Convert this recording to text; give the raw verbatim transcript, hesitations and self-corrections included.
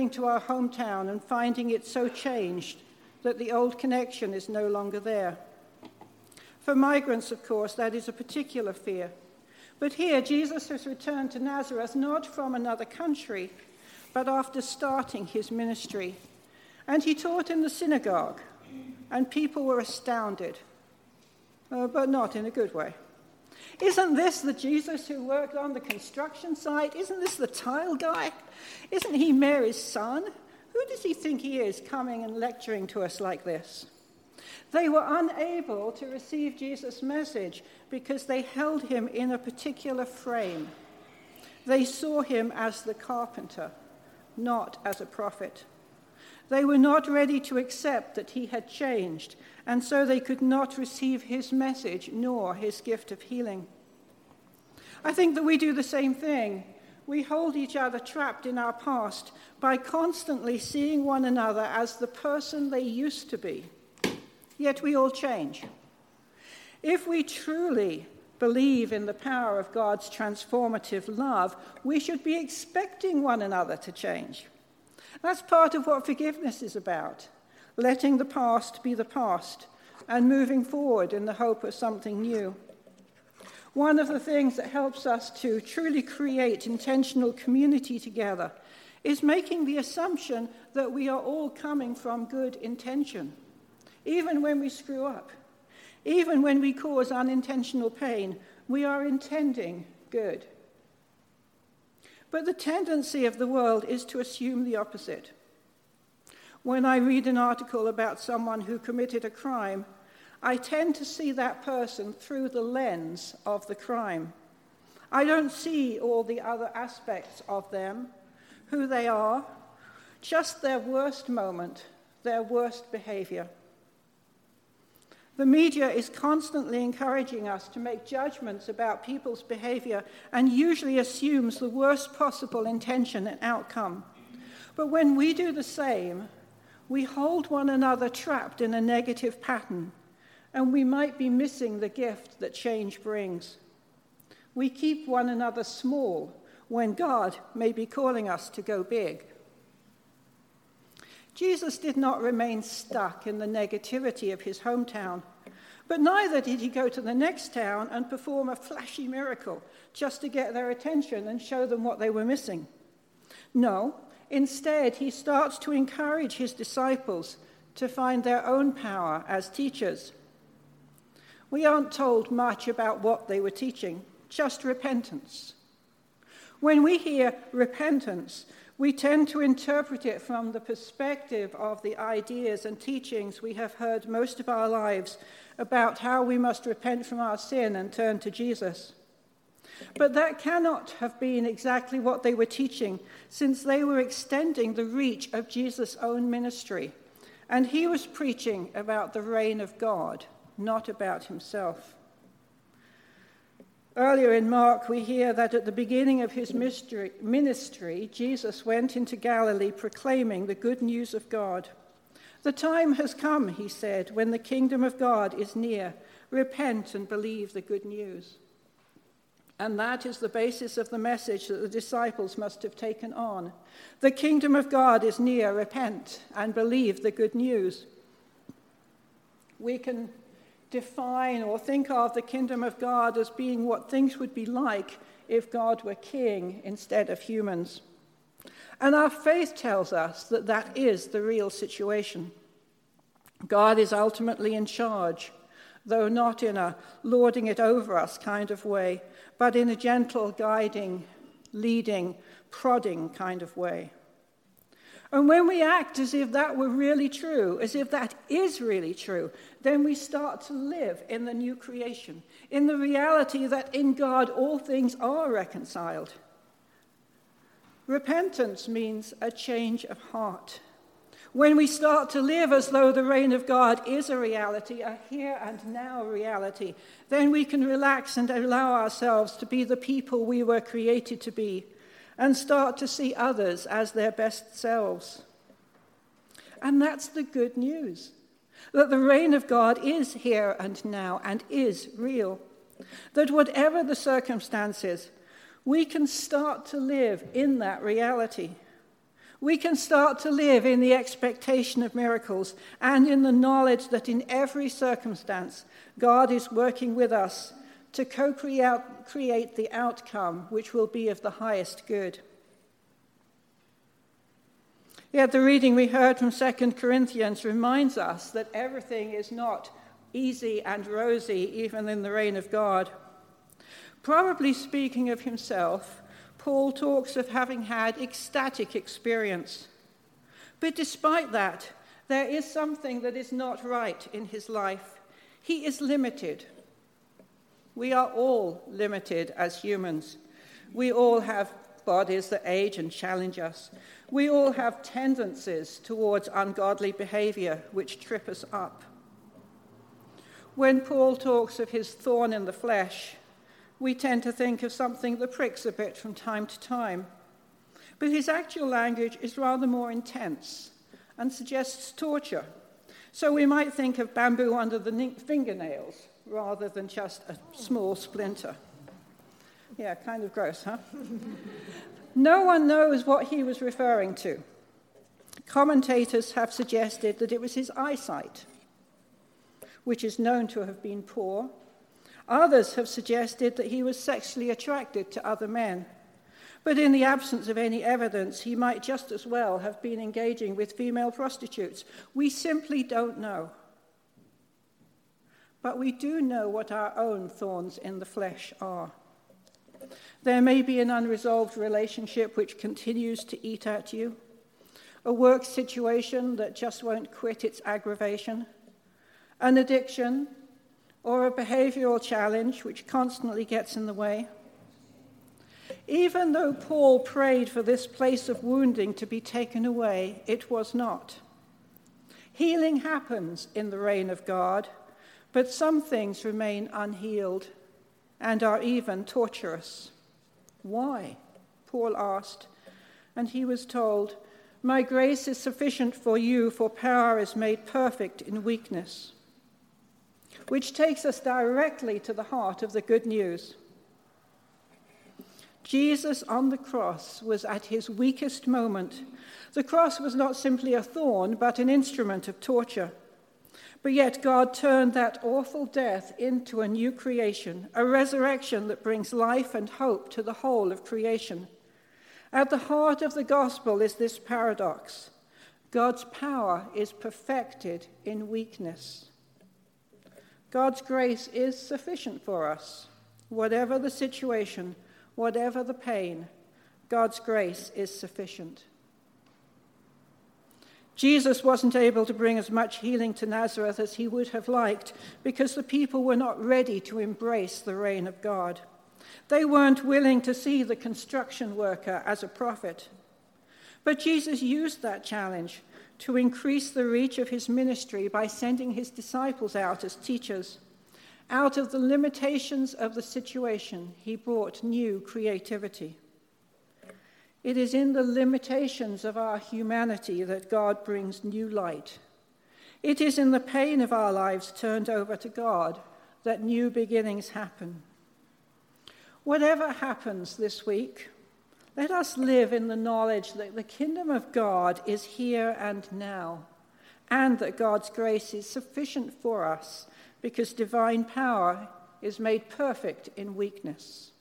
returning to our hometown and finding it so changed that the old connection is no longer there. For migrants, of course, that is a particular fear. But here, Jesus has returned to Nazareth not from another country, but after starting his ministry. And he taught in the synagogue, and people were astounded, uh, but not in a good way. Isn't this the Jesus who worked on the construction site? Isn't this the tile guy? Isn't he Mary's son? Who does he think he is, coming and lecturing to us like this? They were unable to receive Jesus' message because they held him in a particular frame. They saw him as the carpenter, not as a prophet. They were not ready to accept that he had changed, and so they could not receive his message nor his gift of healing. I think that we do the same thing. We hold each other trapped in our past by constantly seeing one another as the person they used to be. Yet we all change. If we truly believe in the power of God's transformative love, we should be expecting one another to change. That's part of what forgiveness is about, letting the past be the past and moving forward in the hope of something new. One of the things that helps us to truly create intentional community together is making the assumption that we are all coming from good intention. Even when we screw up, even when we cause unintentional pain, we are intending good. But the tendency of the world is to assume the opposite. When I read an article about someone who committed a crime, I tend to see that person through the lens of the crime. I don't see all the other aspects of them, who they are, just their worst moment, their worst behavior. The media is constantly encouraging us to make judgments about people's behavior and usually assumes the worst possible intention and outcome. But when we do the same, we hold one another trapped in a negative pattern, and we might be missing the gift that change brings. We keep one another small when God may be calling us to go big. Jesus did not remain stuck in the negativity of his hometown, but neither did he go to the next town and perform a flashy miracle just to get their attention and show them what they were missing. No, instead, he starts to encourage his disciples to find their own power as teachers. We aren't told much about what they were teaching, just repentance. When we hear repentance, we tend to interpret it from the perspective of the ideas and teachings we have heard most of our lives about how we must repent from our sin and turn to Jesus. But that cannot have been exactly what they were teaching, since they were extending the reach of Jesus' own ministry, and he was preaching about the reign of God, not about himself. Earlier in Mark, we hear that at the beginning of his ministry, Jesus went into Galilee proclaiming the good news of God. The time has come, he said, when the kingdom of God is near. Repent and believe the good news. And that is the basis of the message that the disciples must have taken on. The kingdom of God is near. Repent and believe the good news. We can define or think of the kingdom of God as being what things would be like if God were king instead of humans. And our faith tells us that that is the real situation. God is ultimately in charge, though not in a lording it over us kind of way, but in a gentle, guiding, leading, prodding kind of way. And when we act as if that were really true, as if that is really true, then we start to live in the new creation, in the reality that in God all things are reconciled. Repentance means a change of heart. When we start to live as though the reign of God is a reality, a here and now reality, then we can relax and allow ourselves to be the people we were created to be, and start to see others as their best selves. And that's the good news, that the reign of God is here and now and is real, that whatever the circumstances, we can start to live in that reality. We can start to live in the expectation of miracles and in the knowledge that in every circumstance, God is working with us to co-create the outcome which will be of the highest good. Yet the reading we heard from Second Corinthians reminds us that everything is not easy and rosy, even in the reign of God. Probably speaking of himself, Paul talks of having had ecstatic experience. But despite that, there is something that is not right in his life. He is limited. We are all limited as humans. We all have bodies that age and challenge us. We all have tendencies towards ungodly behavior which trip us up. When Paul talks of his thorn in the flesh, we tend to think of something that pricks a bit from time to time. But his actual language is rather more intense and suggests torture. So we might think of bamboo under the fingernails rather than just a small splinter. Yeah, kind of gross, huh? No one knows what he was referring to. Commentators have suggested that it was his eyesight, which is known to have been poor. Others have suggested that he was sexually attracted to other men. But in the absence of any evidence, he might just as well have been engaging with female prostitutes. We simply don't know. But we do know what our own thorns in the flesh are. There may be an unresolved relationship which continues to eat at you, a work situation that just won't quit its aggravation, an addiction, or a behavioral challenge which constantly gets in the way. Even though Paul prayed for this place of wounding to be taken away, it was not. Healing happens in the reign of God, but some things remain unhealed and are even torturous. Why? Paul asked, and he was told, "My grace is sufficient for you, for power is made perfect in weakness." Which takes us directly to the heart of the good news. Jesus on the cross was at his weakest moment. The cross was not simply a thorn, but an instrument of torture. But yet God turned that awful death into a new creation, a resurrection that brings life and hope to the whole of creation. At the heart of the gospel is this paradox. God's power is perfected in weakness. God's grace is sufficient for us. Whatever the situation, whatever the pain, God's grace is sufficient. Jesus wasn't able to bring as much healing to Nazareth as he would have liked because the people were not ready to embrace the reign of God. They weren't willing to see the construction worker as a prophet. But Jesus used that challenge to increase the reach of his ministry by sending his disciples out as teachers. Out of the limitations of the situation, he brought new creativity. It is in the limitations of our humanity that God brings new light. It is in the pain of our lives turned over to God that new beginnings happen. Whatever happens this week, let us live in the knowledge that the kingdom of God is here and now, and that God's grace is sufficient for us because divine power is made perfect in weakness.